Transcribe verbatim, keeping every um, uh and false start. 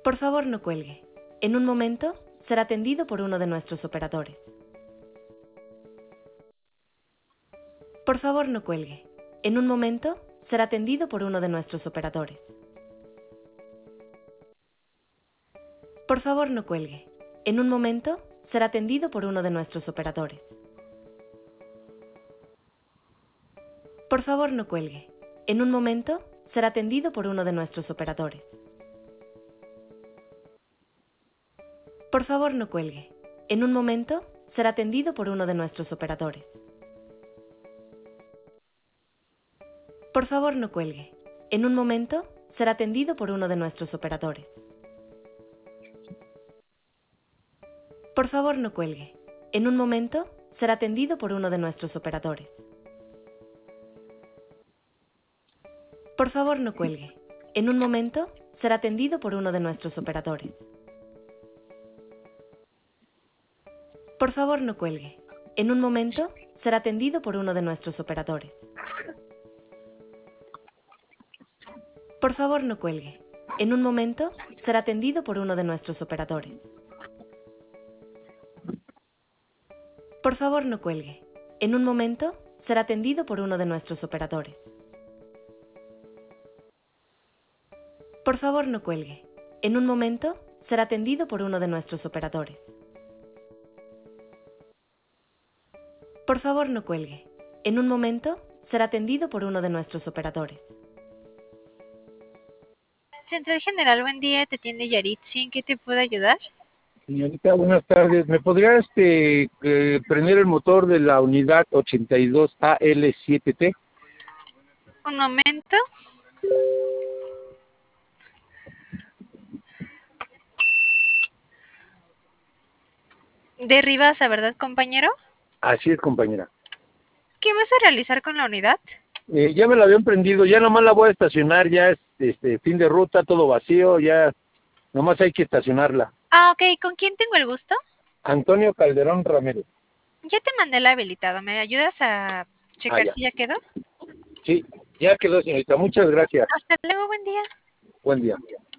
Por favor, no cuelgue. En un momento, será atendido por uno de nuestros operadores. Por favor, no cuelgue. En un momento, será atendido por uno de nuestros operadores. Por favor, no cuelgue. En un momento, será atendido por uno de nuestros operadores. Por favor, no cuelgue. En un momento, será atendido por uno de nuestros operadores. Por favor, no cuelgue. En un momento, será atendido por uno de nuestros operadores. Por favor, no cuelgue. En un momento, será atendido por uno de nuestros operadores. Por favor, no cuelgue. En un momento, será atendido por uno de nuestros operadores. Por favor, no cuelgue. En un momento, será atendido por uno de nuestros operadores. Por favor, no cuelgue. En un momento, será atendido por uno de nuestros operadores. Por favor, no cuelgue. En un momento, será atendido por uno de nuestros operadores. Por favor, no cuelgue. En un momento, será atendido por uno de nuestros operadores. Por favor, no cuelgue. En un momento, será atendido por uno de nuestros operadores. Por favor, no cuelgue. En un momento, será atendido por uno de nuestros operadores. Central General, buen día, te atiende Yaritzi, ¿en qué te puedo ayudar? Señorita, buenas tardes. ¿Me podría este, eh, prender el motor de la unidad ochenta y dos A L siete T? Un momento. De Rivasa, ¿verdad, compañero? Así es, compañera. ¿Qué vas a realizar con la unidad? Eh, ya me la habían prendido, ya nomás la voy a estacionar, ya es este, fin de ruta, todo vacío, ya nomás hay que estacionarla. Ah, ok, ¿con quién tengo el gusto? Antonio Calderón Ramírez. Ya te mandé el habilitado, ¿me ayudas a Ah, checar ya. si ya quedó? Sí, ya quedó, señorita. Muchas gracias. Hasta luego, buen día. Buen día.